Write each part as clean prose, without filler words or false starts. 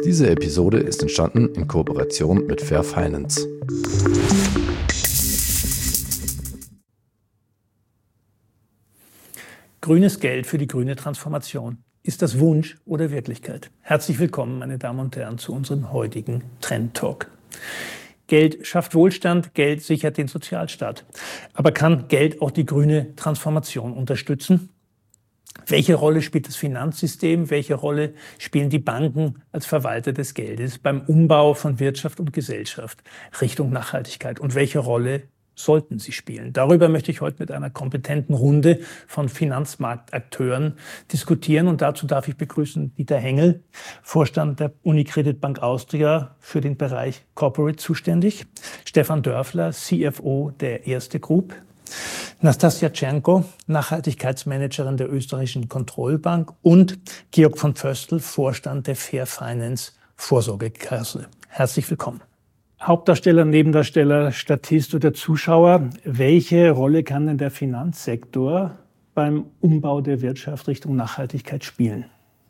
Diese Episode ist entstanden in Kooperation mit Fair Finance. Grünes Geld für die grüne Transformation. Ist das Wunsch oder Wirklichkeit? Herzlich willkommen, meine Damen und Herren, zu unserem heutigen Trend Talk. Geld schafft Wohlstand, Geld sichert den Sozialstaat. Aber kann Geld auch die grüne Transformation unterstützen? Welche Rolle spielt das Finanzsystem? Welche Rolle spielen die Banken als Verwalter des Geldes beim Umbau von Wirtschaft und Gesellschaft Richtung Nachhaltigkeit? Und welche Rolle sollten sie spielen? Darüber möchte ich heute mit einer kompetenten Runde von Finanzmarktakteuren diskutieren. Und dazu darf ich begrüßen Dieter Hengel, Vorstand der Unicredit Bank Austria, für den Bereich Corporate zuständig. Stefan Dörfler, CFO der Erste Group. Nastassja Tschernko, Nachhaltigkeitsmanagerin der österreichischen Kontrollbank, und Georg von Pföstl, Vorstand der Fair Finance Vorsorgekasse. Herzlich willkommen. Hauptdarsteller, Nebendarsteller, Statist oder Zuschauer, welche Rolle kann denn der Finanzsektor beim Umbau der Wirtschaft Richtung Nachhaltigkeit spielen?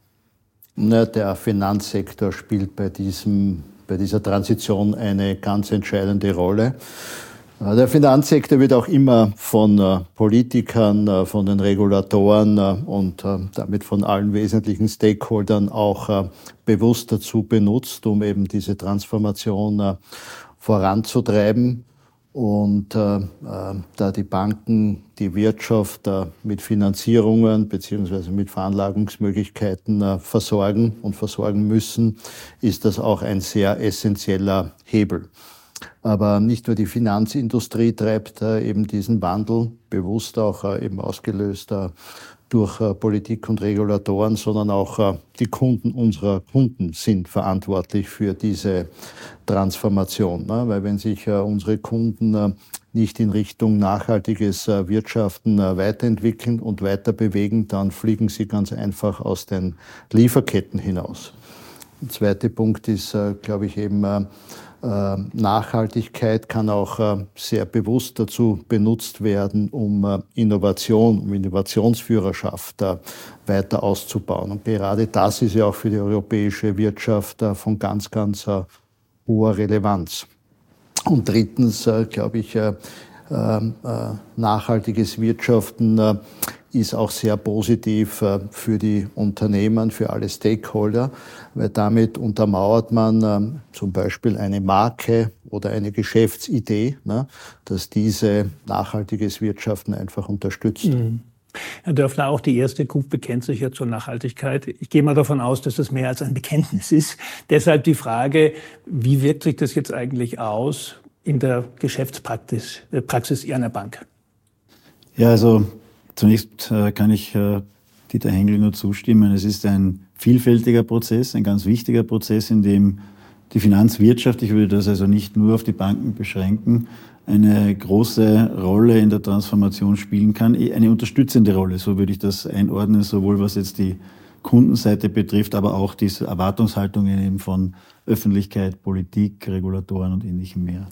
Der Finanzsektor spielt bei dieser Transition eine ganz entscheidende Rolle. Der Finanzsektor wird auch immer von Politikern, von den Regulatoren und damit von allen wesentlichen Stakeholdern auch bewusst dazu benutzt, um eben diese Transformation voranzutreiben. Und da die Banken die Wirtschaft mit Finanzierungen beziehungsweise mit Veranlagungsmöglichkeiten versorgen müssen, ist das auch ein sehr essentieller Hebel. Aber nicht nur die Finanzindustrie treibt eben diesen Wandel, bewusst auch eben ausgelöst durch Politik und Regulatoren, sondern auch die Kunden unserer Kunden sind verantwortlich für diese Transformation. Weil wenn sich unsere Kunden nicht in Richtung nachhaltiges Wirtschaften weiterentwickeln und weiter bewegen, dann fliegen sie ganz einfach aus den Lieferketten hinaus. Der zweite Punkt ist, glaube ich, eben, Nachhaltigkeit kann auch sehr bewusst dazu benutzt werden, um Innovationsführerschaft weiter auszubauen. Und gerade das ist ja auch für die europäische Wirtschaft von ganz, ganz hoher Relevanz. Und drittens, glaube ich, nachhaltiges Wirtschaften ist auch sehr positiv für die Unternehmen, für alle Stakeholder, weil damit untermauert man zum Beispiel eine Marke oder eine Geschäftsidee, dass diese nachhaltiges Wirtschaften einfach unterstützt. Herr Dörfler, auch die Erste Group bekennt sich ja zur Nachhaltigkeit. Ich gehe mal davon aus, dass das mehr als ein Bekenntnis ist. Deshalb die Frage, wie wirkt sich das jetzt eigentlich aus in der Geschäftspraxis Ihrer Bank? Ja, also zunächst kann ich Dieter Hengel nur zustimmen. Es ist ein vielfältiger Prozess, ein ganz wichtiger Prozess, in dem die Finanzwirtschaft, ich würde das also nicht nur auf die Banken beschränken, eine große Rolle in der Transformation spielen kann, eine unterstützende Rolle, so würde ich das einordnen, sowohl was jetzt die Kundenseite betrifft, aber auch diese Erwartungshaltungen eben von Öffentlichkeit, Politik, Regulatoren und Ähnlichem mehr.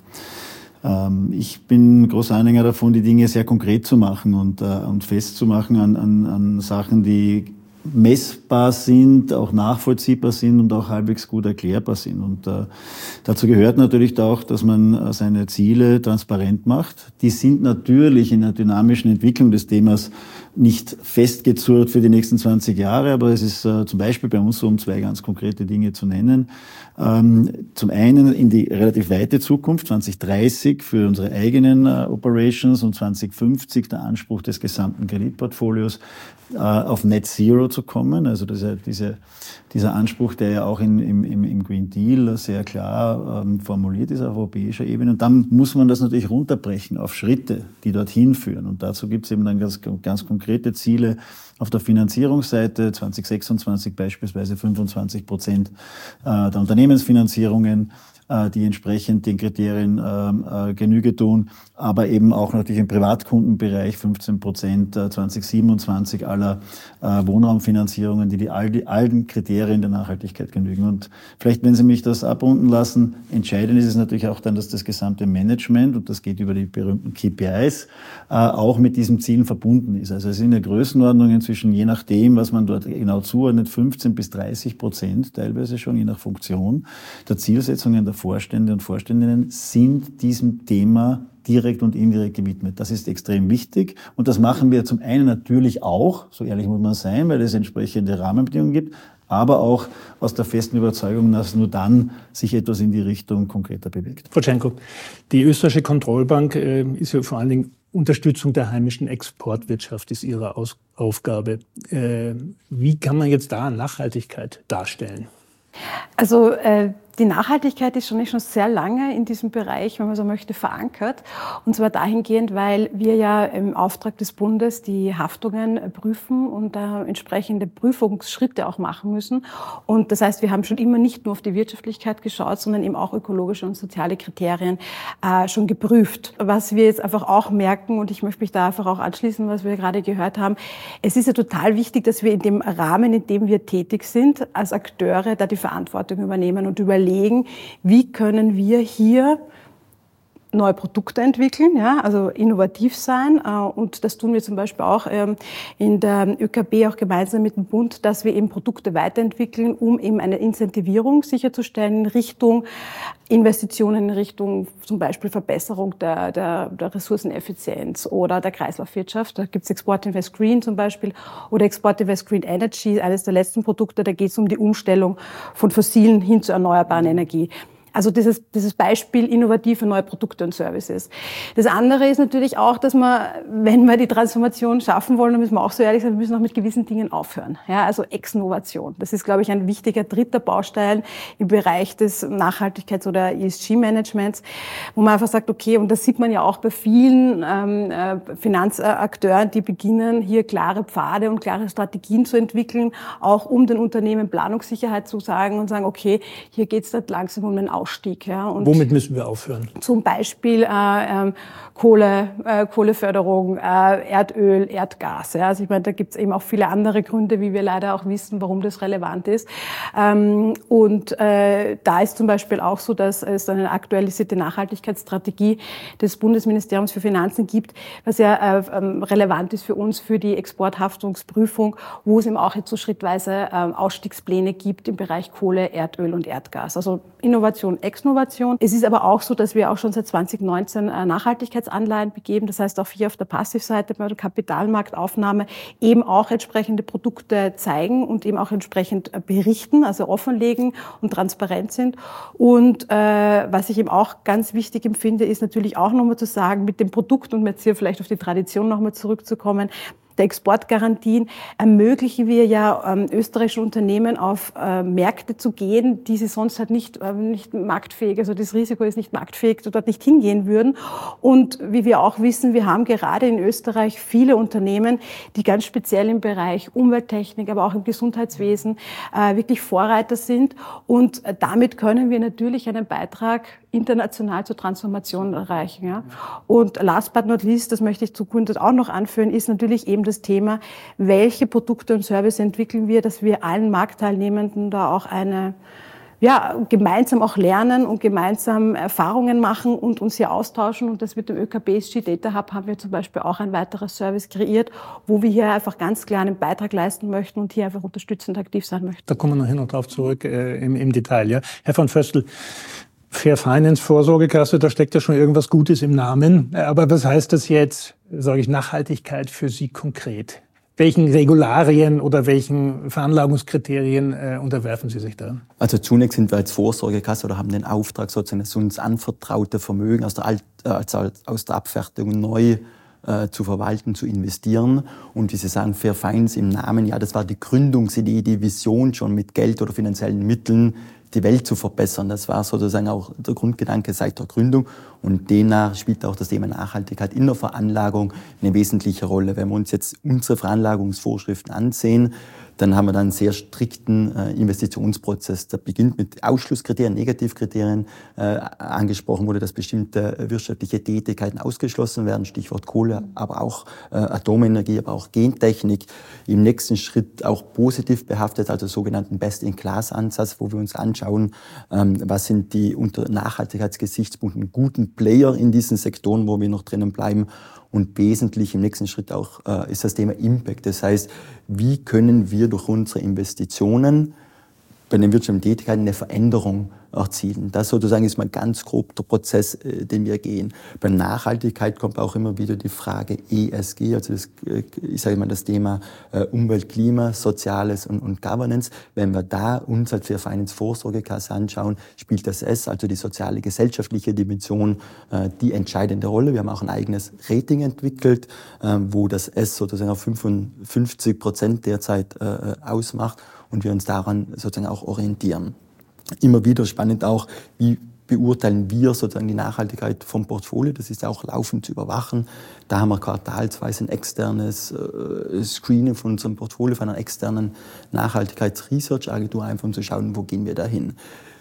Ich bin großer Anhänger davon, die Dinge sehr konkret zu machen und festzumachen an Sachen, die messbar sind, auch nachvollziehbar sind und auch halbwegs gut erklärbar sind. Und dazu gehört natürlich auch, dass man seine Ziele transparent macht. Die sind natürlich in der dynamischen Entwicklung des Themas nicht festgezurrt für die nächsten 20 Jahre, aber es ist zum Beispiel bei uns so, um zwei ganz konkrete Dinge zu nennen. Zum einen in die relativ weite Zukunft, 2030 für unsere eigenen Operations und 2050 der Anspruch des gesamten Kreditportfolios auf Net Zero zu kommen. Also dieser Anspruch, der ja auch im Green Deal sehr klar formuliert ist auf europäischer Ebene. Und dann muss man das natürlich runterbrechen auf Schritte, die dorthin führen. Und dazu gibt es eben dann ganz konkrete Ziele auf der Finanzierungsseite, 2026 beispielsweise 25% der Unternehmensfinanzierungen die entsprechend den Kriterien Genüge tun, aber eben auch natürlich im Privatkundenbereich 15% 2027 aller Wohnraumfinanzierungen, die allen Kriterien der Nachhaltigkeit genügen. Und vielleicht, wenn Sie mich das abrunden lassen, entscheidend ist es natürlich auch dann, dass das gesamte Management, und das geht über die berühmten KPIs, auch mit diesen Zielen verbunden ist. Also es sind ja Größenordnungen zwischen, je nachdem, was man dort genau zuordnet, 15-30% teilweise schon, je nach Funktion, der Zielsetzungen der Vorstände und Vorständinnen sind diesem Thema direkt und indirekt gewidmet. Das ist extrem wichtig und das machen wir zum einen natürlich auch, so ehrlich muss man sein, weil es entsprechende Rahmenbedingungen gibt, aber auch aus der festen Überzeugung, dass nur dann sich etwas in die Richtung konkreter bewegt. Frau Tschenko, die österreichische Kontrollbank ist ja vor allen Dingen Unterstützung der heimischen Exportwirtschaft ist ihre Aufgabe. Wie kann man jetzt da Nachhaltigkeit darstellen? Also die Nachhaltigkeit ist schon sehr lange in diesem Bereich, wenn man so möchte, verankert. Und zwar dahingehend, weil wir ja im Auftrag des Bundes die Haftungen prüfen und entsprechende Prüfungsschritte auch machen müssen. Und das heißt, wir haben schon immer nicht nur auf die Wirtschaftlichkeit geschaut, sondern eben auch ökologische und soziale Kriterien schon geprüft. Was wir jetzt einfach auch merken, und ich möchte mich da einfach auch anschließen, was wir gerade gehört haben, es ist ja total wichtig, dass wir in dem Rahmen, in dem wir tätig sind, als Akteure da die Verantwortung übernehmen und überlegen, wie können wir hier neue Produkte entwickeln, ja, also innovativ sein. Und das tun wir zum Beispiel auch in der ÖKB auch gemeinsam mit dem Bund, dass wir eben Produkte weiterentwickeln, um eben eine Incentivierung sicherzustellen in Richtung Investitionen, in Richtung zum Beispiel Verbesserung der Ressourceneffizienz oder der Kreislaufwirtschaft. Da gibt es Export Invest Green zum Beispiel oder Export Invest Green Energy, eines der letzten Produkte. Da geht es um die Umstellung von fossilen hin zur erneuerbaren Energie. Also dieses Beispiel innovative neue Produkte und Services. Das andere ist natürlich auch, dass man, wenn wir die Transformation schaffen wollen, dann müssen wir auch so ehrlich sein, wir müssen auch mit gewissen Dingen aufhören. Ja, also Exnovation. Das ist, glaube ich, ein wichtiger dritter Baustein im Bereich des Nachhaltigkeits- oder ESG-Managements, wo man einfach sagt, okay, und das sieht man ja auch bei vielen Finanzakteuren, die beginnen, hier klare Pfade und klare Strategien zu entwickeln, auch um den Unternehmen Planungssicherheit zu sagen und sagen, okay, hier geht es langsam um den Ausstieg. Ja. Und womit müssen wir aufhören? Zum Beispiel Kohleförderung, Erdöl, Erdgas. Ja. Also ich meine, da gibt es eben auch viele andere Gründe, wie wir leider auch wissen, warum das relevant ist. Und da ist zum Beispiel auch so, dass es eine aktualisierte Nachhaltigkeitsstrategie des Bundesministeriums für Finanzen gibt, was ja relevant ist für uns, für die Exporthaftungsprüfung, wo es eben auch jetzt so schrittweise Ausstiegspläne gibt im Bereich Kohle, Erdöl und Erdgas. Also Innovation, Exnovation. Es ist aber auch so, dass wir auch schon seit 2019 Nachhaltigkeitsanleihen begeben. Das heißt, auch hier auf der Passivseite bei der Kapitalmarktaufnahme eben auch entsprechende Produkte zeigen und eben auch entsprechend berichten, also offenlegen und transparent sind. Und was ich eben auch ganz wichtig empfinde, ist natürlich auch nochmal zu sagen, mit dem Produkt und jetzt hier vielleicht auf die Tradition nochmal zurückzukommen, der Exportgarantien ermöglichen wir ja österreichischen Unternehmen auf Märkte zu gehen, die sie sonst halt nicht marktfähig, also das Risiko ist nicht marktfähig, dort nicht hingehen würden. Und wie wir auch wissen, wir haben gerade in Österreich viele Unternehmen, die ganz speziell im Bereich Umwelttechnik, aber auch im Gesundheitswesen wirklich Vorreiter sind. Und damit können wir natürlich einen Beitrag international zur Transformation erreichen. Ja. Und last but not least, das möchte ich zu Gründers auch noch anführen, ist natürlich eben das Thema, welche Produkte und Services entwickeln wir, dass wir allen Marktteilnehmenden da auch gemeinsam auch lernen und gemeinsam Erfahrungen machen und uns hier austauschen. Und das mit dem ÖKB ESG Data Hub haben wir zum Beispiel auch ein weiteres Service kreiert, wo wir hier einfach ganz klar einen Beitrag leisten möchten und hier einfach unterstützend aktiv sein möchten. Da kommen wir nachher noch drauf zurück im Detail. Ja. Herr von Vöstl, Fair Finance Vorsorgekasse, da steckt ja schon irgendwas Gutes im Namen. Aber was heißt das jetzt, sage ich, Nachhaltigkeit für Sie konkret? Welchen Regularien oder welchen Veranlagungskriterien unterwerfen Sie sich da? Also zunächst sind wir als Vorsorgekasse oder haben den Auftrag, sozusagen das uns anvertraute Vermögen aus der Abfertigung neu zu verwalten, zu investieren. Und wie Sie sagen, Fair Finance im Namen, ja, das war die Gründungsidee, die Vision schon mit Geld oder finanziellen Mitteln die Welt zu verbessern. Das war sozusagen auch der Grundgedanke seit der Gründung. Und demnach spielt auch das Thema Nachhaltigkeit in der Veranlagung eine wesentliche Rolle. Wenn wir uns jetzt unsere Veranlagungsvorschriften ansehen, dann haben wir dann einen sehr strikten Investitionsprozess. Der beginnt mit Ausschlusskriterien, Negativkriterien. Angesprochen wurde, dass bestimmte wirtschaftliche Tätigkeiten ausgeschlossen werden, Stichwort Kohle, aber auch Atomenergie, aber auch Gentechnik. Im nächsten Schritt auch positiv behaftet, also sogenannten Best-in-Class-Ansatz, wo wir uns anschauen, was sind die unter Nachhaltigkeitsgesichtspunkten guten Player in diesen Sektoren, wo wir noch drinnen bleiben. Und wesentlich im nächsten Schritt auch ist das Thema Impact. Das heißt, wie können wir durch unsere Investitionen bei den wirtschaftlichen Tätigkeiten eine Veränderung erzielen. Das sozusagen ist mal ganz grob der Prozess, den wir gehen. Bei Nachhaltigkeit kommt auch immer wieder die Frage ESG, also ich sage mal das Thema Umwelt, Klima, Soziales und Governance. Wenn wir da uns als Fair Finance Vorsorgekasse anschauen, spielt das S, also die soziale, gesellschaftliche Dimension, die entscheidende Rolle. Wir haben auch ein eigenes Rating entwickelt, wo das S sozusagen auf 55% derzeit ausmacht und wir uns daran sozusagen auch orientieren. Immer wieder spannend auch, wie beurteilen wir sozusagen die Nachhaltigkeit vom Portfolio. Das ist ja auch laufend zu überwachen. Da haben wir quartalsweise ein externes Screening von unserem Portfolio, von einer externen Nachhaltigkeits-Research-Agentur, einfach um zu schauen, wo gehen wir da hin.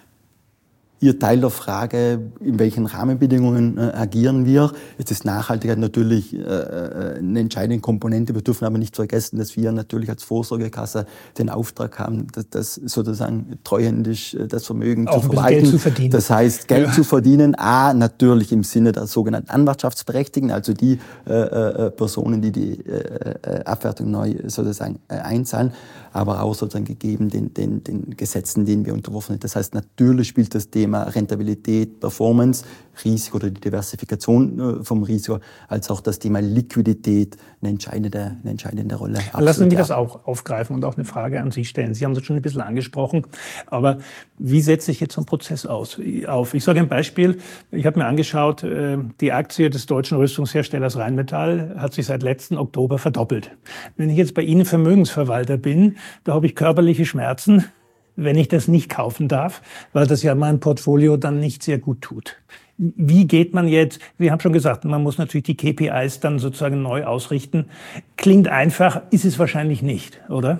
Ihr Teil der Frage, in welchen Rahmenbedingungen agieren wir. Jetzt ist Nachhaltigkeit natürlich eine entscheidende Komponente. Wir dürfen aber nicht vergessen, dass wir natürlich als Vorsorgekasse den Auftrag haben, das sozusagen treuhändisch das Vermögen auch zu verwalten. Geld zu verdienen. Das heißt, Geld zu verdienen, natürlich im Sinne der sogenannten Anwartschaftsberechtigten, also die Personen, die die Abwertung neu sozusagen einzahlen, aber auch sozusagen gegeben den Gesetzen, denen wir unterworfen sind. Das heißt, natürlich spielt das Thema Rentabilität, Performance, Risiko oder die Diversifikation vom Risiko, als auch das Thema Liquidität eine entscheidende Rolle. Lassen Sie mich das auch aufgreifen und auch eine Frage an Sie stellen. Sie haben es schon ein bisschen angesprochen, aber wie setzt sich jetzt so ein Prozess auf? Ich sage ein Beispiel. Ich habe mir angeschaut, die Aktie des deutschen Rüstungsherstellers Rheinmetall hat sich seit letzten Oktober verdoppelt. Wenn ich jetzt bei Ihnen Vermögensverwalter bin, da habe ich körperliche Schmerzen, wenn ich das nicht kaufen darf, weil das ja mein Portfolio dann nicht sehr gut tut. Wie geht man jetzt, Sie haben schon gesagt, man muss natürlich die KPIs dann sozusagen neu ausrichten. Klingt einfach, ist es wahrscheinlich nicht, oder?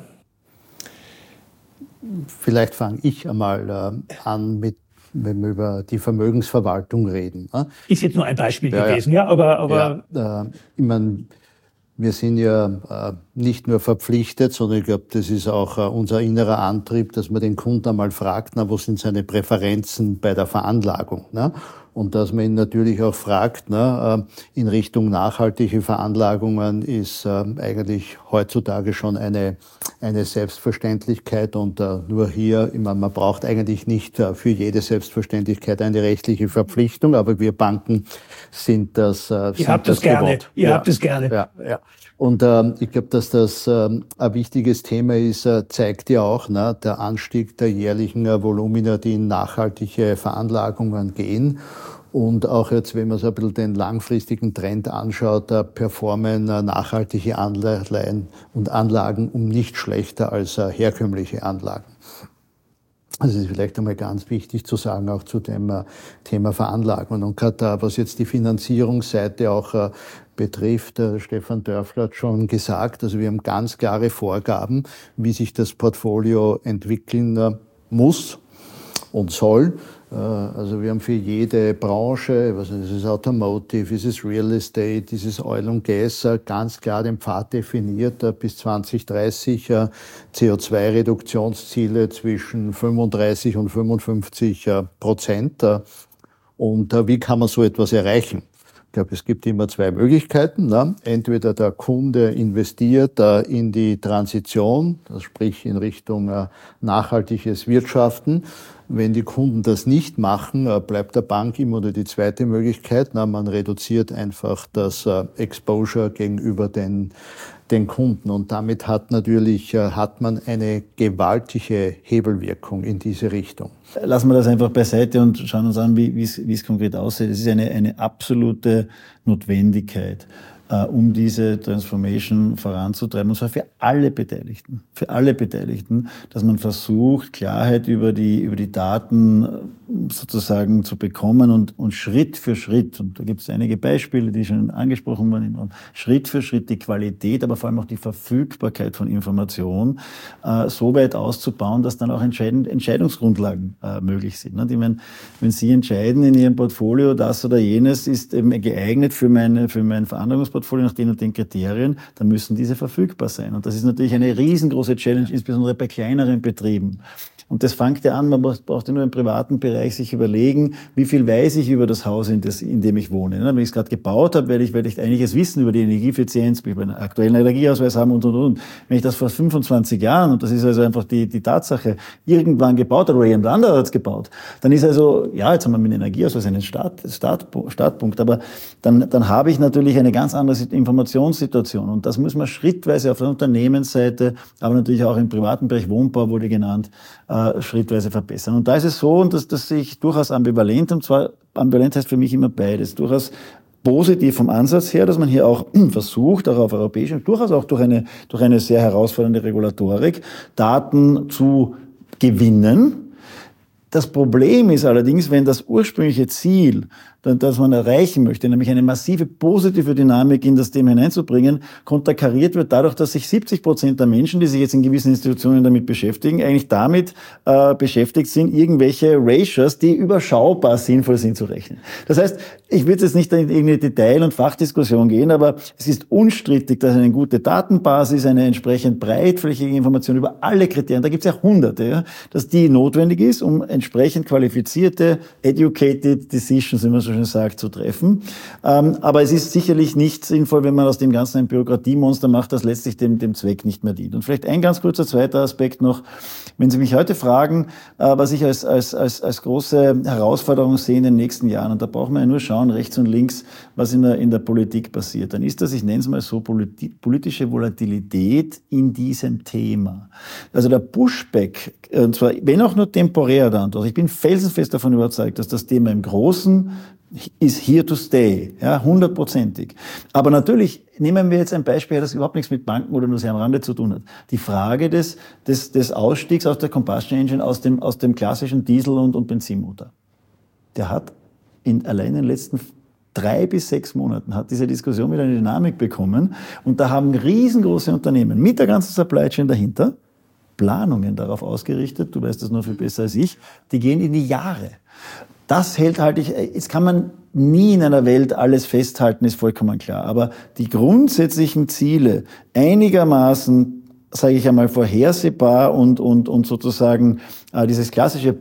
Vielleicht fange ich einmal an mit, wenn wir über die Vermögensverwaltung reden. Ist jetzt nur ein Beispiel gewesen, ja, aber ich meine, wir sind ja nicht nur verpflichtet, sondern ich glaube, das ist auch unser innerer Antrieb, dass man den Kunden einmal fragt, wo sind seine Präferenzen bei der Veranlagung. Und dass man ihn natürlich auch fragt, in Richtung nachhaltige Veranlagungen ist eigentlich heutzutage schon eine Selbstverständlichkeit. Und nur hier, ich meine, man braucht eigentlich nicht für jede Selbstverständlichkeit eine rechtliche Verpflichtung, aber wir Banken sind das Ihr habt es gerne. Ihr habt es gerne. Ja. Und ich glaube, dass das ein wichtiges Thema ist, zeigt ja auch der Anstieg der jährlichen Volumina, die in nachhaltige Veranlagungen gehen. Und auch jetzt, wenn man so ein bisschen den langfristigen Trend anschaut, performen nachhaltige Anleihen und Anlagen nicht schlechter als herkömmliche Anlagen. Also es ist vielleicht einmal ganz wichtig zu sagen, auch zu dem Thema Veranlagung. Und gerade was jetzt die Finanzierungsseite auch betrifft, Stefan Dörfler hat schon gesagt, also wir haben ganz klare Vorgaben, wie sich das Portfolio entwickeln muss und soll. Also wir haben für jede Branche, was ist es Automotive, ist es Real Estate, ist es Oil und Gas, ganz klar den Pfad definiert, bis 2030 CO2-Reduktionsziele zwischen 35 und 55%. Und wie kann man so etwas erreichen? Ich glaube, es gibt immer zwei Möglichkeiten. Entweder der Kunde investiert in die Transition, das sprich in Richtung nachhaltiges Wirtschaften. Wenn die Kunden das nicht machen, bleibt der Bank immer nur die zweite Möglichkeit. Man reduziert einfach das Exposure gegenüber den Kunden. Und damit hat man eine gewaltige Hebelwirkung in diese Richtung. Lassen wir das einfach beiseite und schauen uns an, wie es konkret aussieht. Es ist eine absolute Notwendigkeit, um diese Transformation voranzutreiben, und zwar für alle Beteiligten, dass man versucht, Klarheit über die Daten sozusagen zu bekommen und Schritt für Schritt, und da gibt es einige Beispiele, die schon angesprochen wurden, Schritt für Schritt die Qualität, aber vor allem auch die Verfügbarkeit von Information so weit auszubauen, dass dann auch Entscheidungsgrundlagen möglich sind. Ich meine, wenn Sie entscheiden in Ihrem Portfolio, das oder jenes ist eben geeignet für mein Veranlagungsportfolio nach den und den Kriterien, dann müssen diese verfügbar sein. Und das ist natürlich eine riesengroße Challenge, insbesondere bei kleineren Betrieben. Und das fängt ja an, man braucht ja nur im privaten Bereich sich überlegen, wie viel weiß ich über das Haus, in dem ich wohne. Wenn ich es gerade gebaut habe, werde ich einiges wissen über die Energieeffizienz, über einen aktuellen Energieausweis haben und. Wenn ich das vor 25 Jahren, und das ist also einfach die Tatsache, irgendwann gebaut hat oder jemand anderer hat es gebaut, dann ist also, ja, jetzt haben wir mit dem Energieausweis einen Startpunkt, aber dann habe ich natürlich eine ganz andere Informationssituation. Und das muss man schrittweise auf der Unternehmensseite, aber natürlich auch im privaten Bereich, Wohnbau wurde genannt, schrittweise verbessern. Und da ist es so, und das sehe ich durchaus ambivalent, und zwar ambivalent heißt für mich immer beides, durchaus positiv vom Ansatz her, dass man hier auch versucht, auch auf europäischem, durchaus auch durch eine sehr herausfordernde Regulatorik, Daten zu gewinnen. Das Problem ist allerdings, wenn das ursprüngliche Ziel, das man erreichen möchte, nämlich eine massive positive Dynamik in das Thema hineinzubringen, konterkariert wird dadurch, dass sich 70% der Menschen, die sich jetzt in gewissen Institutionen damit beschäftigen, eigentlich damit beschäftigt sind, irgendwelche Ratios, die überschaubar sinnvoll sind, zu rechnen. Das heißt, ich würde jetzt nicht in irgendeine Detail- und Fachdiskussion gehen, aber es ist unstrittig, dass eine gute Datenbasis, eine entsprechend breitflächige Information über alle Kriterien, da gibt es ja Hunderte, ja, dass die notwendig ist, um entsprechend qualifizierte, educated decisions, wie man so schön sagt, zu treffen. Aber es ist sicherlich nicht sinnvoll, wenn man aus dem Ganzen ein Bürokratiemonster macht, das letztlich dem Zweck nicht mehr dient. Und vielleicht ein ganz kurzer zweiter Aspekt noch. Wenn Sie mich heute fragen, was ich als große Herausforderung sehe in den nächsten Jahren, und da braucht man ja nur schauen, rechts und links, was in der Politik passiert, dann ist das, ich nenne es mal so, politische Volatilität in diesem Thema. Also der Pushback, und zwar, wenn auch nur temporär dann, ich bin felsenfest davon überzeugt, dass das Thema im Großen ist here to stay, ja, 100%ig. Aber natürlich nehmen wir jetzt ein Beispiel, das überhaupt nichts mit Banken oder nur sehr am Rande zu tun hat. Die Frage des Ausstiegs aus der Combustion Engine, aus dem klassischen Diesel- und Benzinmotor. Der hat allein in den letzten 3 bis 6 Monaten hat diese Diskussion wieder eine Dynamik bekommen. Und da haben riesengroße Unternehmen mit der ganzen Supply Chain dahinter Planungen darauf ausgerichtet, du weißt das noch viel besser als ich, die gehen in die Jahre. Das jetzt kann man nie in einer Welt alles festhalten, ist vollkommen klar. Aber die grundsätzlichen Ziele einigermaßen, sage ich einmal, vorhersehbar und sozusagen dieses klassische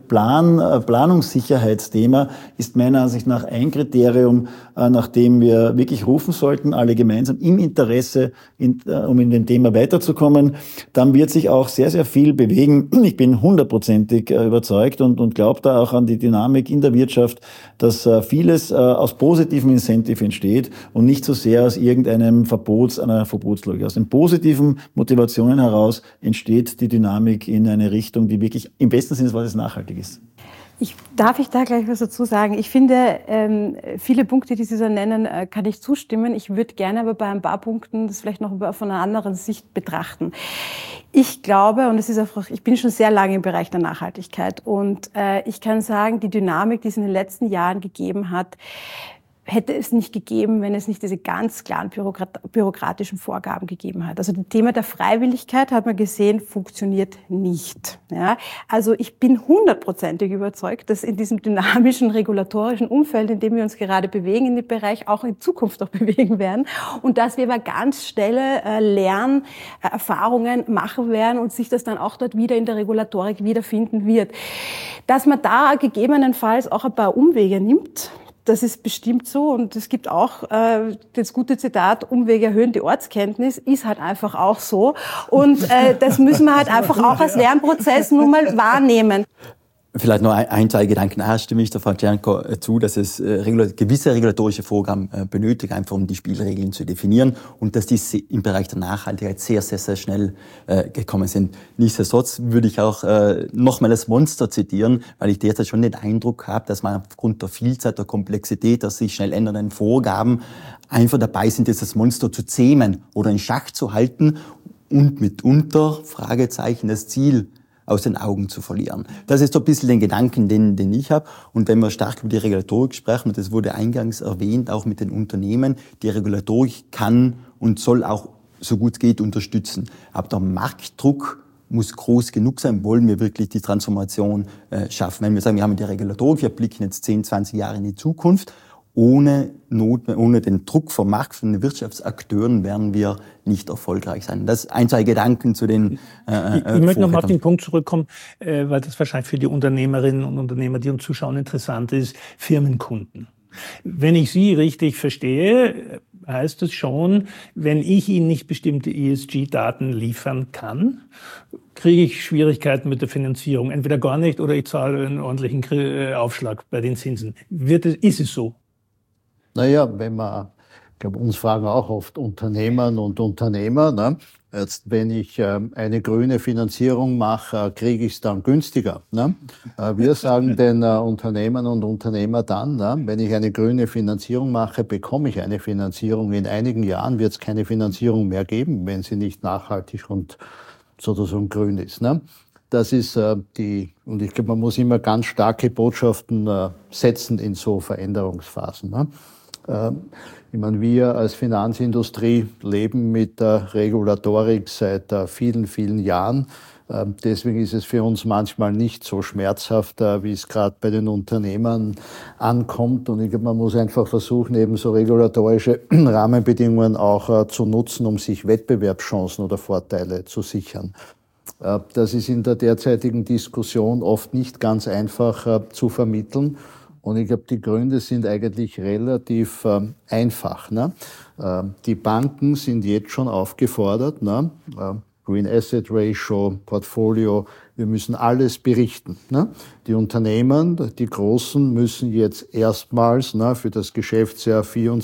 Planungssicherheitsthema ist meiner Ansicht nach ein Kriterium, nach dem wir wirklich rufen sollten, alle gemeinsam im Interesse, um in dem Thema weiterzukommen. Dann wird sich auch sehr, sehr viel bewegen. Ich bin 100%ig überzeugt und glaube da auch an die Dynamik in der Wirtschaft, dass vieles aus positivem Incentive entsteht und nicht so sehr aus irgendeinem einer Verbotslogik. Aus den positiven Motivationen heraus entsteht die Dynamik in eine Richtung, die wirklich im besten Sinne des Wortes nachhaltig ist. Darf ich da gleich was dazu sagen? Ich finde, viele Punkte, die Sie so nennen, kann ich zustimmen. Ich würde gerne aber bei ein paar Punkten das vielleicht noch von einer anderen Sicht betrachten. Ich glaube, und das ist einfach, ich bin schon sehr lange im Bereich der Nachhaltigkeit und ich kann sagen, die Dynamik, die es in den letzten Jahren gegeben hat, hätte es nicht gegeben, wenn es nicht diese ganz klaren bürokratischen Vorgaben gegeben hat. Also das Thema der Freiwilligkeit, hat man gesehen, funktioniert nicht. Ja? Also ich bin 100%ig überzeugt, dass in diesem dynamischen, regulatorischen Umfeld, in dem wir uns gerade bewegen, in dem Bereich auch in Zukunft noch bewegen werden und dass wir aber ganz schnelle Lernerfahrungen machen werden und sich das dann auch dort wieder in der Regulatorik wiederfinden wird. Dass man da gegebenenfalls auch ein paar Umwege nimmt, das ist bestimmt so und es gibt auch das gute Zitat, Umwege erhöhen die Ortskenntnis, ist halt einfach auch so und das müssen wir halt einfach auch als Lernprozess nun mal wahrnehmen. Vielleicht noch ein, zwei Gedanken. Stimme ich der Frau Czernko zu, dass es gewisse regulatorische Vorgaben benötigt, einfach um die Spielregeln zu definieren und dass die im Bereich der Nachhaltigkeit sehr, sehr, sehr schnell gekommen sind. Nichtsdestotrotz würde ich auch nochmal das Monster zitieren, weil ich derzeit schon den Eindruck habe, dass man aufgrund der Vielzahl, der Komplexität, der sich schnell ändernden Vorgaben einfach dabei sind, jetzt das Monster zu zähmen oder in Schach zu halten und mitunter, Fragezeichen, das Ziel aus den Augen zu verlieren. Das ist so ein bisschen den Gedanken, den ich habe. Und wenn wir stark über die Regulatorik sprechen, und das wurde eingangs erwähnt, auch mit den Unternehmen, die Regulatorik kann und soll auch so gut es geht unterstützen. Aber der Marktdruck muss groß genug sein, wollen wir wirklich die Transformation schaffen. Wenn wir sagen, wir haben die Regulatorik, wir blicken jetzt 10, 20 Jahre in die Zukunft, ohne den Druck vom Markt, von den Wirtschaftsakteuren werden wir nicht erfolgreich sein. Das sind ein, zwei Gedanken zu den Ich möchte noch mal auf den Punkt zurückkommen, weil das wahrscheinlich für die Unternehmerinnen und Unternehmer, die uns zuschauen, interessant ist, Firmenkunden. Wenn ich Sie richtig verstehe, heißt es schon, wenn ich Ihnen nicht bestimmte ESG-Daten liefern kann, kriege ich Schwierigkeiten mit der Finanzierung. Entweder gar nicht oder ich zahle einen ordentlichen Aufschlag bei den Zinsen. Ist es so? Naja, ich glaube, uns fragen auch oft Unternehmerinnen und Unternehmer, ne? Jetzt, wenn ich eine grüne Finanzierung mache, kriege ich es dann günstiger. Ne? Wir sagen den Unternehmern und Unternehmer dann, ne? Wenn ich eine grüne Finanzierung mache, bekomme ich eine Finanzierung. In einigen Jahren wird es keine Finanzierung mehr geben, wenn sie nicht nachhaltig und sozusagen grün ist. Ne? Das ist und ich glaube, man muss immer ganz starke Botschaften setzen in so Veränderungsphasen. Ne? Ich meine, wir als Finanzindustrie leben mit der Regulatorik seit vielen, vielen Jahren. Deswegen ist es für uns manchmal nicht so schmerzhaft, wie es gerade bei den Unternehmern ankommt. Und ich glaube, man muss einfach versuchen, eben so regulatorische Rahmenbedingungen auch zu nutzen, um sich Wettbewerbschancen oder Vorteile zu sichern. Das ist in der derzeitigen Diskussion oft nicht ganz einfach zu vermitteln. Und ich glaube, die Gründe sind eigentlich relativ einfach. Ne? Die Banken sind jetzt schon aufgefordert, ne? Green Asset Ratio, Portfolio, wir müssen alles berichten. Ne? Die Unternehmen, die Großen, müssen jetzt erstmals für das Geschäftsjahr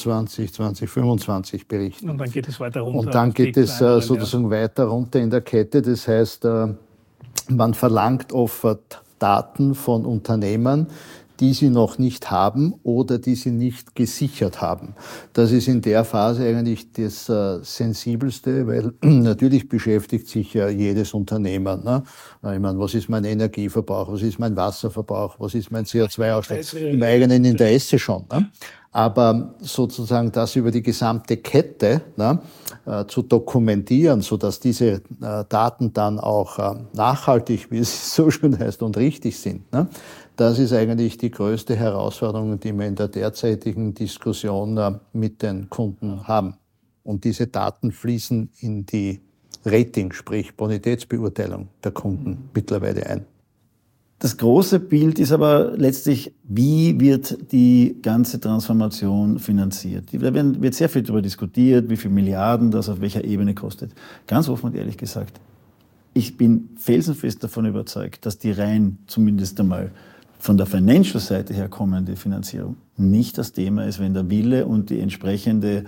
2025 berichten. Und dann geht es weiter runter. Und dann geht es sozusagen weiter runter in der Kette. Das heißt, man verlangt oft Daten von Unternehmen, die sie noch nicht haben oder die sie nicht gesichert haben. Das ist in der Phase eigentlich das Sensibelste, weil natürlich beschäftigt sich ja jedes Unternehmen. Ne? Ich meine, was ist mein Energieverbrauch, was ist mein Wasserverbrauch, was ist mein CO2-Ausstoß? Im eigenen Interesse schon. Ne? Aber sozusagen das über die gesamte Kette zu dokumentieren, sodass diese Daten dann auch nachhaltig, wie es so schön heißt, und richtig sind, ne? Das ist eigentlich die größte Herausforderung, die wir in der derzeitigen Diskussion mit den Kunden haben. Und diese Daten fließen in die Rating, sprich Bonitätsbeurteilung der Kunden mittlerweile ein. Das große Bild ist aber letztlich, wie wird die ganze Transformation finanziert? Da wird sehr viel darüber diskutiert, wie viele Milliarden das auf welcher Ebene kostet. Ganz offen und ehrlich gesagt, ich bin felsenfest davon überzeugt, dass die rein zumindest einmal von der Financial-Seite her kommende Finanzierung nicht das Thema ist, wenn der Wille und die entsprechende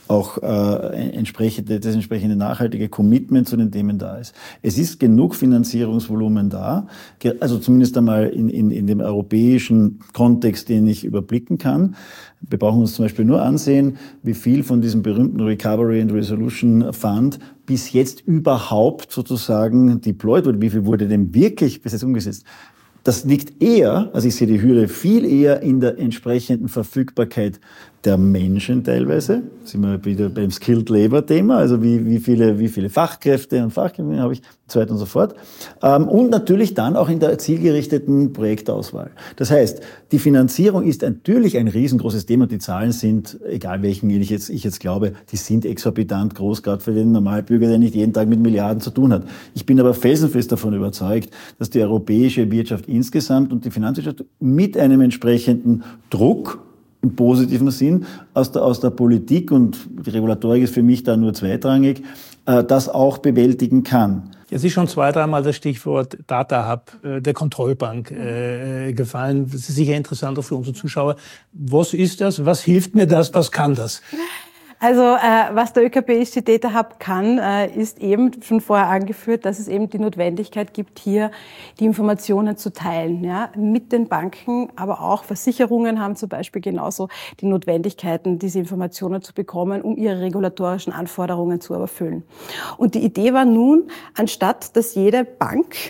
das entsprechende nachhaltige Commitment zu den Themen da ist. Es ist genug Finanzierungsvolumen da, also zumindest einmal in dem europäischen Kontext, den ich überblicken kann. Wir brauchen uns zum Beispiel nur ansehen, wie viel von diesem berühmten Recovery and Resolution Fund bis jetzt überhaupt sozusagen deployed wurde. Wie viel wurde denn wirklich bis jetzt umgesetzt? Das liegt eher, also ich sehe die Hürde viel eher in der entsprechenden Verfügbarkeit der Menschen teilweise. Sind wir wieder beim Skilled Labor Thema, also wie viele Fachkräfte und Fachkräfte habe ich, so weiter und so fort. Und natürlich dann auch in der zielgerichteten Projektauswahl. Das heißt, die Finanzierung ist natürlich ein riesengroßes Thema. Die Zahlen sind, egal welchen ich jetzt glaube, die sind exorbitant groß, gerade für den Normalbürger, der nicht jeden Tag mit Milliarden zu tun hat. Ich bin aber felsenfest davon überzeugt, dass die europäische Wirtschaft insgesamt und die Finanzwirtschaft mit einem entsprechenden Druck im positiven Sinn aus der Politik, und die Regulatorik ist für mich da nur zweitrangig, das auch bewältigen kann. Jetzt ist schon 2-, 3-mal das Stichwort Data Hub der Kontrollbank gefallen. Das ist sicher interessant auch für unsere Zuschauer. Was ist das? Was hilft mir das? Was kann das? Also was der ÖKB Data Hub kann, ist eben schon vorher angeführt, dass es eben die Notwendigkeit gibt, hier die Informationen zu teilen, ja, mit den Banken, aber auch Versicherungen haben zum Beispiel genauso die Notwendigkeiten, diese Informationen zu bekommen, um ihre regulatorischen Anforderungen zu erfüllen. Und die Idee war nun, anstatt dass jede Bank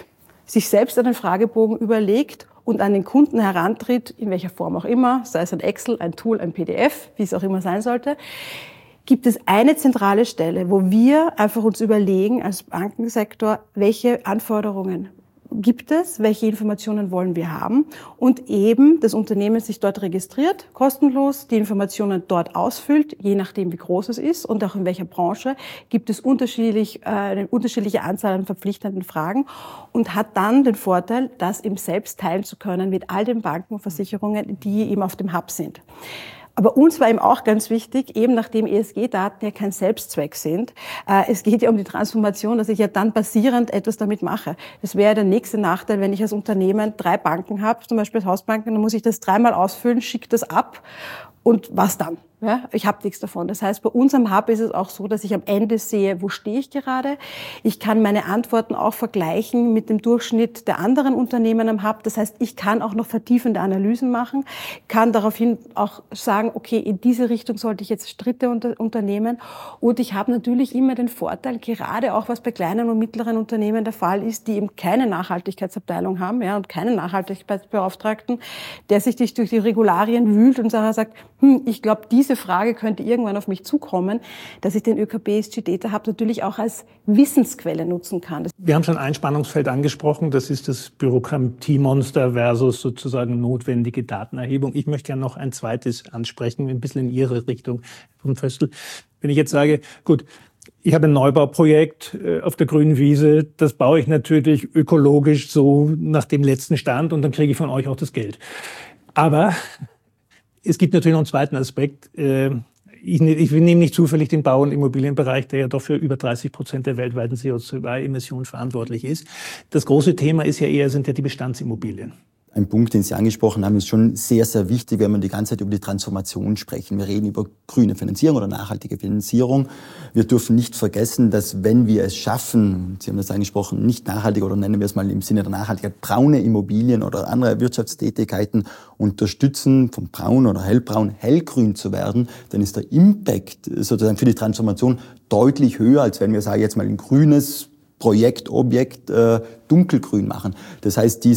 sich selbst einen Fragebogen überlegt und an den Kunden herantritt, in welcher Form auch immer, sei es ein Excel, ein Tool, ein PDF, wie es auch immer sein sollte, gibt es eine zentrale Stelle, wo wir einfach uns überlegen als Bankensektor, welche Anforderungen gibt es, welche Informationen wollen wir haben und eben das Unternehmen sich dort registriert, kostenlos, die Informationen dort ausfüllt, je nachdem wie groß es ist und auch in welcher Branche, gibt es eine unterschiedliche Anzahl an verpflichtenden Fragen und hat dann den Vorteil, das eben selbst teilen zu können mit all den Banken und Versicherungen, die eben auf dem Hub sind. Aber uns war eben auch ganz wichtig, eben nachdem ESG-Daten ja kein Selbstzweck sind, es geht ja um die Transformation, dass ich ja dann basierend etwas damit mache. Das wäre der nächste Nachteil, wenn ich als Unternehmen 3 Banken habe, zum Beispiel als Hausbanken, dann muss ich das 3-mal ausfüllen, schicke das ab und was dann? Ja, ich habe nichts davon. Das heißt, bei uns am Hub ist es auch so, dass ich am Ende sehe, wo stehe ich gerade. Ich kann meine Antworten auch vergleichen mit dem Durchschnitt der anderen Unternehmen am Hub. Das heißt, ich kann auch noch vertiefende Analysen machen, kann daraufhin auch sagen, okay, in diese Richtung sollte ich jetzt Schritte unternehmen. Und ich habe natürlich immer den Vorteil, gerade auch was bei kleinen und mittleren Unternehmen der Fall ist, die eben keine Nachhaltigkeitsabteilung haben, ja, und keinen Nachhaltigkeitsbeauftragten, der sich durch die Regularien wühlt und sagt, ich glaube, diese Frage könnte irgendwann auf mich zukommen, dass ich den ÖKB ESG Data Hub natürlich auch als Wissensquelle nutzen kann. Wir haben schon ein Spannungsfeld angesprochen, das ist das Bürokratiemonster versus sozusagen notwendige Datenerhebung. Ich möchte ja noch ein zweites ansprechen, ein bisschen in Ihre Richtung, Herr von Vöstl. Wenn ich jetzt sage, gut, ich habe ein Neubauprojekt auf der grünen Wiese, das baue ich natürlich ökologisch so nach dem letzten Stand und dann kriege ich von euch auch das Geld. Aber es gibt natürlich noch einen zweiten Aspekt. Ich nehme nicht zufällig den Bau- und Immobilienbereich, der ja doch für über 30% der weltweiten CO2-Emissionen verantwortlich ist. Das große Thema sind ja die Bestandsimmobilien. Ein Punkt, den Sie angesprochen haben, ist schon sehr, sehr wichtig, wenn wir die ganze Zeit über die Transformation sprechen. Wir reden über grüne Finanzierung oder nachhaltige Finanzierung. Wir dürfen nicht vergessen, dass wenn wir es schaffen, Sie haben das angesprochen, nicht nachhaltig oder nennen wir es mal im Sinne der Nachhaltigkeit, braune Immobilien oder andere Wirtschaftstätigkeiten unterstützen, von braun oder hellbraun hellgrün zu werden, dann ist der Impact sozusagen für die Transformation deutlich höher, als wenn wir, sage ich jetzt mal, ein grünes Objekt dunkelgrün machen. Das heißt,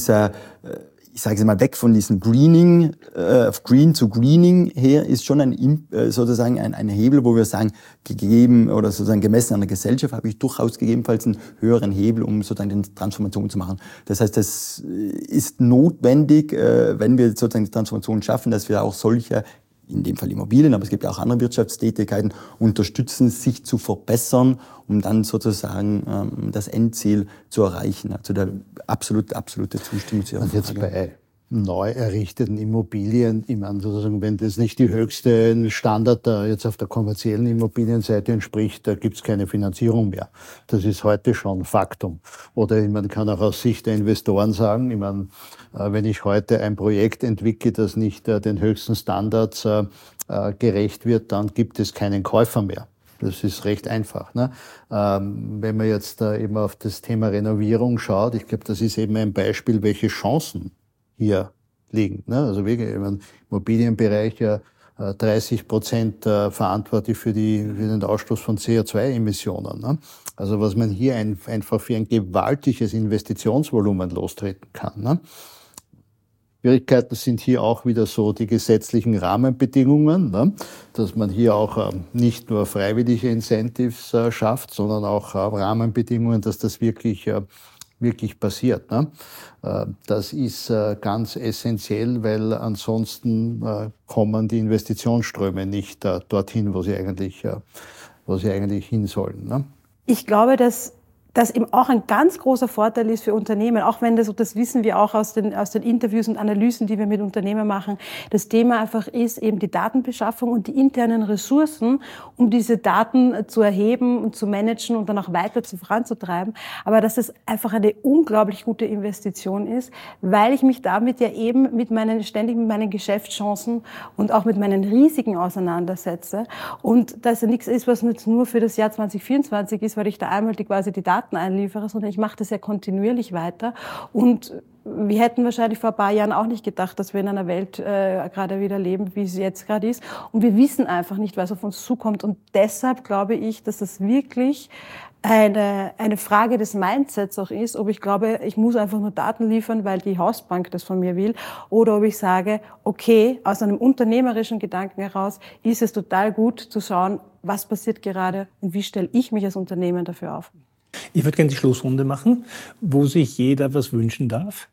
ich sage es mal, weg von diesem Greening, Green zu Greening her, ist schon sozusagen ein Hebel, wo wir sagen, gegeben oder sozusagen gemessen an der Gesellschaft habe ich durchaus gegebenenfalls einen höheren Hebel, um sozusagen die Transformation zu machen. Das heißt, das ist notwendig, wenn wir sozusagen die Transformation schaffen, dass wir auch solche, in dem Fall Immobilien, aber es gibt ja auch andere Wirtschaftstätigkeiten, unterstützen, sich zu verbessern, um dann sozusagen das Endziel zu erreichen. Also der absolute Zustimmung zu Ihrer Frage. Und jetzt bei neu errichteten Immobilien, ich meine sozusagen, wenn das nicht die höchste Standard jetzt auf der kommerziellen Immobilienseite entspricht, da gibt es keine Finanzierung mehr. Das ist heute schon Faktum. Oder man kann auch aus Sicht der Investoren sagen, ich meine, wenn ich heute ein Projekt entwickle, das nicht den höchsten Standards gerecht wird, dann gibt es keinen Käufer mehr. Das ist recht einfach. Ne? Wenn man jetzt eben auf das Thema Renovierung schaut, ich glaube, das ist eben ein Beispiel, welche Chancen hier liegen. Ne? Also wirklich, im Immobilienbereich ja 30% verantwortlich für den Ausstoß von CO2-Emissionen. Ne? Also was man hier einfach für ein gewaltiges Investitionsvolumen lostreten kann. Ne? Schwierigkeiten sind hier auch wieder so die gesetzlichen Rahmenbedingungen, ne? Dass man hier auch nicht nur freiwillige Incentives schafft, sondern auch Rahmenbedingungen, dass das wirklich passiert. Ne? Das ist ganz essentiell, weil ansonsten kommen die Investitionsströme nicht dorthin, wo sie eigentlich hin sollen. Ne? Ich glaube, dass das eben auch ein ganz großer Vorteil ist für Unternehmen, auch wenn das wissen wir auch aus den Interviews und Analysen, die wir mit Unternehmen machen. Das Thema einfach ist eben die Datenbeschaffung und die internen Ressourcen, um diese Daten zu erheben und zu managen und dann auch weiter voranzutreiben. Aber dass es einfach eine unglaublich gute Investition ist, weil ich mich damit ja eben ständig mit meinen Geschäftschancen und auch mit meinen Risiken auseinandersetze. Und dass ja nichts ist, was jetzt nur für das Jahr 2024 ist, weil ich da einmal quasi die Daten einliefere, sondern ich mache das ja kontinuierlich weiter. Und wir hätten wahrscheinlich vor ein paar Jahren auch nicht gedacht, dass wir in einer Welt gerade wieder leben, wie sie jetzt gerade ist. Und wir wissen einfach nicht, was auf uns zukommt. Und deshalb glaube ich, dass das wirklich eine Frage des Mindsets auch ist, ob ich glaube, ich muss einfach nur Daten liefern, weil die Hausbank das von mir will, oder ob ich sage, okay, aus einem unternehmerischen Gedanken heraus ist es total gut zu schauen, was passiert gerade und wie stelle ich mich als Unternehmen dafür auf. Ich würde gerne die Schlussrunde machen, wo sich jeder was wünschen darf.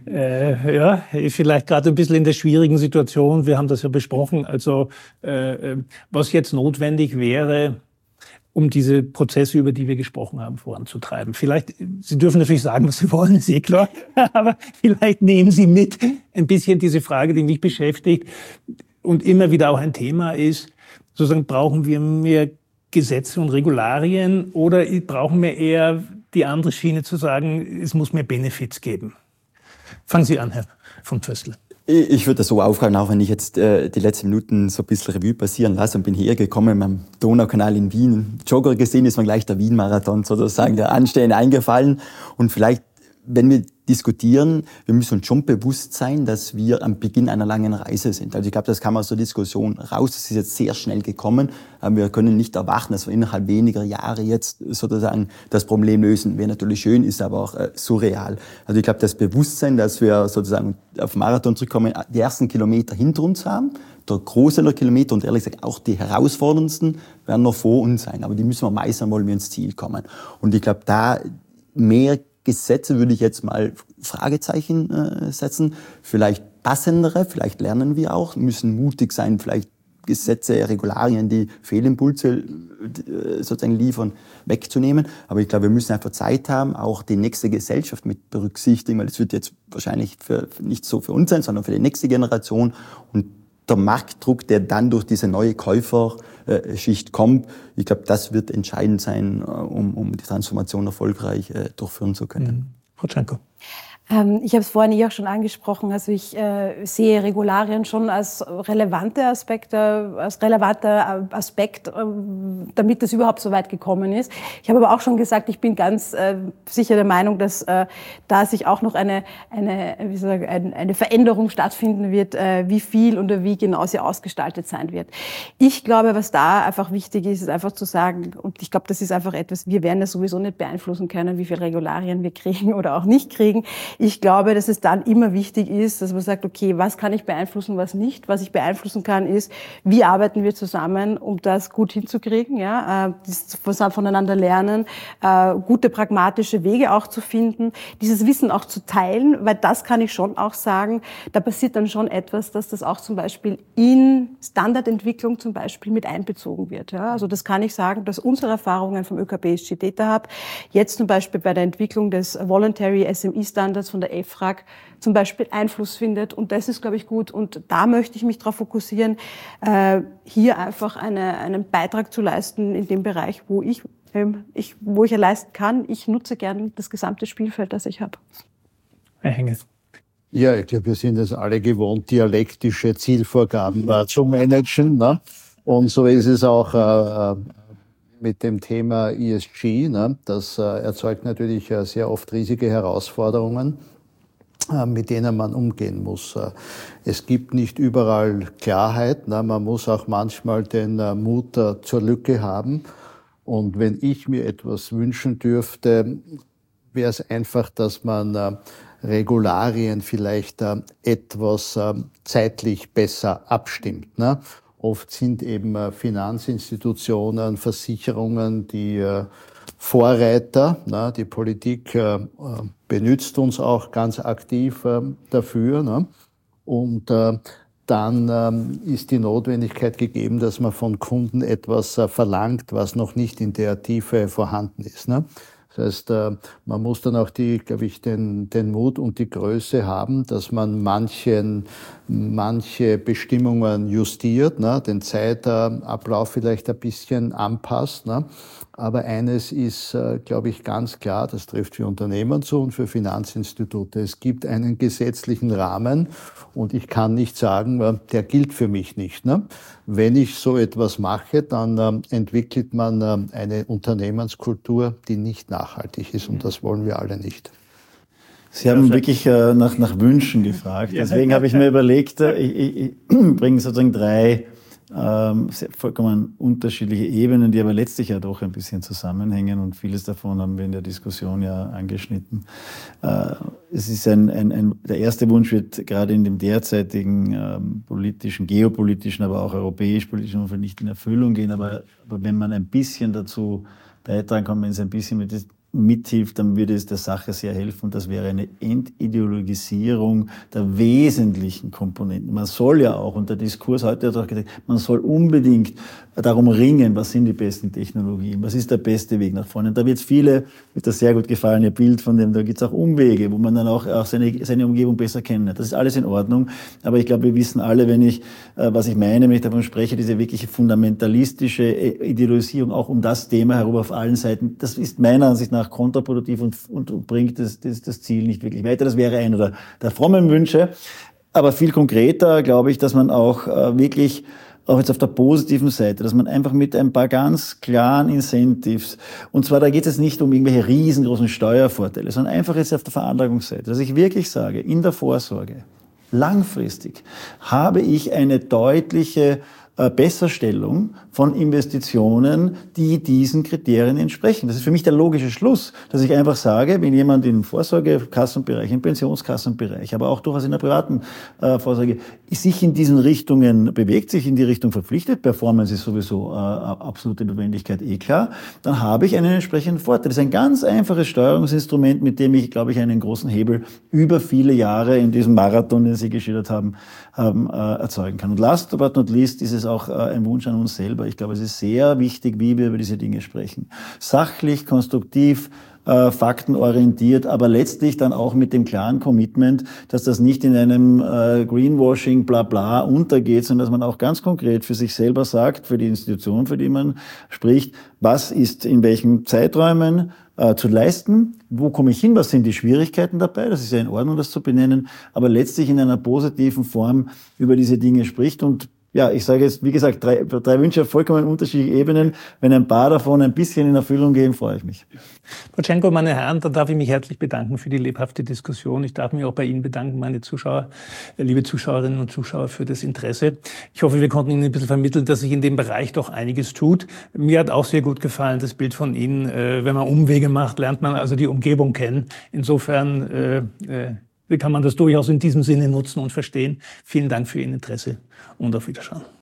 Vielleicht gerade ein bisschen in der schwierigen Situation, wir haben das ja besprochen, also was jetzt notwendig wäre, um diese Prozesse, über die wir gesprochen haben, voranzutreiben. Vielleicht, Sie dürfen natürlich sagen, was Sie wollen, ist eh klar, aber vielleicht nehmen Sie mit ein bisschen diese Frage, die mich beschäftigt und immer wieder auch ein Thema ist, sozusagen brauchen wir mehr Gesetze und Regularien oder brauchen wir eher die andere Schiene zu sagen, es muss mehr Benefits geben? Fangen Sie an, Herr von Pföstl. Ich würde das so aufgreifen, auch wenn ich jetzt die letzten Minuten so ein bisschen Revue passieren lasse und bin hierher gekommen am Donaukanal in Wien. Jogger gesehen ist mir gleich der Wien-Marathon sozusagen, der anstehend eingefallen. Und vielleicht, wenn wir diskutieren, wir müssen uns schon bewusst sein, dass wir am Beginn einer langen Reise sind. Also ich glaube, das kam aus der Diskussion raus. Das ist jetzt sehr schnell gekommen. Aber wir können nicht erwarten, dass wir innerhalb weniger Jahre jetzt sozusagen das Problem lösen. Wäre natürlich schön, ist aber auch surreal. Also ich glaube, das Bewusstsein, dass wir sozusagen auf Marathon zurückkommen, die ersten Kilometer hinter uns haben, der Großteil der Kilometer und ehrlich gesagt auch die herausforderndsten werden noch vor uns sein. Aber die müssen wir meistern, wollen wir ins Ziel kommen. Und ich glaube, da mehr Gesetze würde ich jetzt mal Fragezeichen setzen. Vielleicht passendere, vielleicht lernen wir auch, müssen mutig sein, vielleicht Gesetze, Regularien, die Fehlimpulse sozusagen liefern, wegzunehmen. Aber ich glaube, wir müssen einfach Zeit haben, auch die nächste Gesellschaft mit berücksichtigen, weil es wird jetzt wahrscheinlich nicht so für uns sein, sondern für die nächste Generation. Und der Marktdruck, der dann durch diese neue Käuferschicht kommt, ich glaube, das wird entscheidend sein, um die Transformation erfolgreich durchführen zu können. Frau Czanko. Ich habe es vorhin auch schon angesprochen, also ich sehe Regularien schon als relevanter Aspekt, damit es überhaupt so weit gekommen ist. Ich habe aber auch schon gesagt, ich bin ganz sicher der Meinung, dass da sich auch noch eine Veränderung stattfinden wird, wie viel oder wie genau sie ausgestaltet sein wird. Ich glaube, was da einfach wichtig ist, ist einfach zu sagen, und ich glaube, das ist einfach etwas, wir werden ja sowieso nicht beeinflussen können, wie viele Regularien wir kriegen oder auch nicht kriegen. Ich glaube, dass es dann immer wichtig ist, dass man sagt, okay, was kann ich beeinflussen, was nicht? Was ich beeinflussen kann, ist, wie arbeiten wir zusammen, um das gut hinzukriegen, das voneinander lernen, gute pragmatische Wege auch zu finden, dieses Wissen auch zu teilen, weil das kann ich schon auch sagen, da passiert dann schon etwas, dass das auch zum Beispiel in Standardentwicklung zum Beispiel mit einbezogen wird. Ja? Also das kann ich sagen, dass unsere Erfahrungen vom ÖKB ESG Data Hub jetzt zum Beispiel bei der Entwicklung des Voluntary SME Standards von der EFRAG zum Beispiel Einfluss findet. Und das ist, glaube ich, gut. Und da möchte ich mich darauf fokussieren, hier einfach einen Beitrag zu leisten in dem Bereich, wo ich ja leisten kann. Ich nutze gern das gesamte Spielfeld, das ich habe. Herr Henges. Ja, ich glaube, wir sind es alle gewohnt, dialektische Zielvorgaben zu managen. Ne? Und so ist es auch mit dem Thema ESG. Ne? Das erzeugt natürlich sehr oft riesige Herausforderungen, mit denen man umgehen muss. Es gibt nicht überall Klarheit. Ne? Man muss auch manchmal den Mut zur Lücke haben. Und wenn ich mir etwas wünschen dürfte, wäre es einfach, dass man Regularien vielleicht etwas zeitlich besser abstimmt. Ne? Oft sind eben Finanzinstitutionen, Versicherungen die Vorreiter. Ne? Die Politik benutzt uns auch ganz aktiv dafür. Ne? Und dann ist die Notwendigkeit gegeben, dass man von Kunden etwas verlangt, was noch nicht in der Tiefe vorhanden ist. Ne? Das heißt, man muss dann auch den Mut und die Größe haben, dass man manche Bestimmungen justiert, ne, den Zeitablauf vielleicht ein bisschen anpasst. Ne. Aber eines ist, glaube ich, ganz klar, das trifft für Unternehmen zu und für Finanzinstitute. Es gibt einen gesetzlichen Rahmen und ich kann nicht sagen, der gilt für mich nicht. Ne. Wenn ich so etwas mache, dann entwickelt man eine Unternehmenskultur, die nicht nachhaltig ist und das wollen wir alle nicht. Sie haben wirklich nach Wünschen gefragt. Deswegen habe ich mir überlegt, ich bringe sozusagen drei vollkommen unterschiedliche Ebenen, die aber letztlich ja doch ein bisschen zusammenhängen und vieles davon haben wir in der Diskussion ja angeschnitten. Es ist der erste Wunsch wird gerade in dem derzeitigen politischen, geopolitischen, aber auch europäisch-politischen Umfeld nicht in Erfüllung gehen, aber wenn man ein bisschen dazu beitragen kann, wenn es ein bisschen mithilft, dann würde es der Sache sehr helfen. Das wäre eine Entideologisierung der wesentlichen Komponenten. Man soll ja auch, und der Diskurs heute hat auch gesagt, man soll unbedingt darum ringen, was sind die besten Technologien, was ist der beste Weg nach vorne. Und da wird wird das sehr gut gefallen, Ihr Bild von dem, da gibt es auch Umwege, wo man dann auch seine Umgebung besser kennt. Das ist alles in Ordnung, aber ich glaube, wir wissen alle, was ich meine, wenn ich davon spreche, diese wirkliche fundamentalistische Ideologisierung auch um das Thema herum auf allen Seiten, das ist meiner Ansicht nach kontraproduktiv und bringt das Ziel nicht wirklich weiter. Das wäre einer der frommen Wünsche. Aber viel konkreter glaube ich, dass man auch wirklich, auch jetzt auf der positiven Seite, dass man einfach mit ein paar ganz klaren Incentives, und zwar da geht es nicht um irgendwelche riesengroßen Steuervorteile, sondern einfach jetzt auf der Veranlagungsseite, dass ich wirklich sage, in der Vorsorge, langfristig habe ich eine deutliche Besserstellung von Investitionen, die diesen Kriterien entsprechen. Das ist für mich der logische Schluss, dass ich einfach sage, wenn jemand im Vorsorgekassenbereich, im Pensionskassenbereich, aber auch durchaus in der privaten Vorsorge sich in diesen Richtungen bewegt, sich in die Richtung verpflichtet, Performance ist sowieso absolute Notwendigkeit, klar, dann habe ich einen entsprechenden Vorteil. Das ist ein ganz einfaches Steuerungsinstrument, mit dem ich, glaube ich, einen großen Hebel über viele Jahre in diesem Marathon, den Sie geschildert haben, erzeugen kann. Und last but not least ist es auch ein Wunsch an uns selber. Ich glaube, es ist sehr wichtig, wie wir über diese Dinge sprechen. Sachlich, konstruktiv, faktenorientiert, aber letztlich dann auch mit dem klaren Commitment, dass das nicht in einem Greenwashing, bla bla untergeht, sondern dass man auch ganz konkret für sich selber sagt, für die Institution, für die man spricht, was ist in welchen Zeiträumen zu leisten, wo komme ich hin, was sind die Schwierigkeiten dabei, das ist ja in Ordnung, das zu benennen, aber letztlich in einer positiven Form über diese Dinge spricht. Und ja, ich sage jetzt, wie gesagt, drei Wünsche auf vollkommen unterschiedlichen Ebenen. Wenn ein paar davon ein bisschen in Erfüllung gehen, freue ich mich. Frau Tschenko, meine Herren, da darf ich mich herzlich bedanken für die lebhafte Diskussion. Ich darf mich auch bei Ihnen bedanken, meine Zuschauer, liebe Zuschauerinnen und Zuschauer, für das Interesse. Ich hoffe, wir konnten Ihnen ein bisschen vermitteln, dass sich in dem Bereich doch einiges tut. Mir hat auch sehr gut gefallen, das Bild von Ihnen. Wenn man Umwege macht, lernt man also die Umgebung kennen. Insofern kann man das durchaus in diesem Sinne nutzen und verstehen. Vielen Dank für Ihr Interesse und auf Wiedersehen.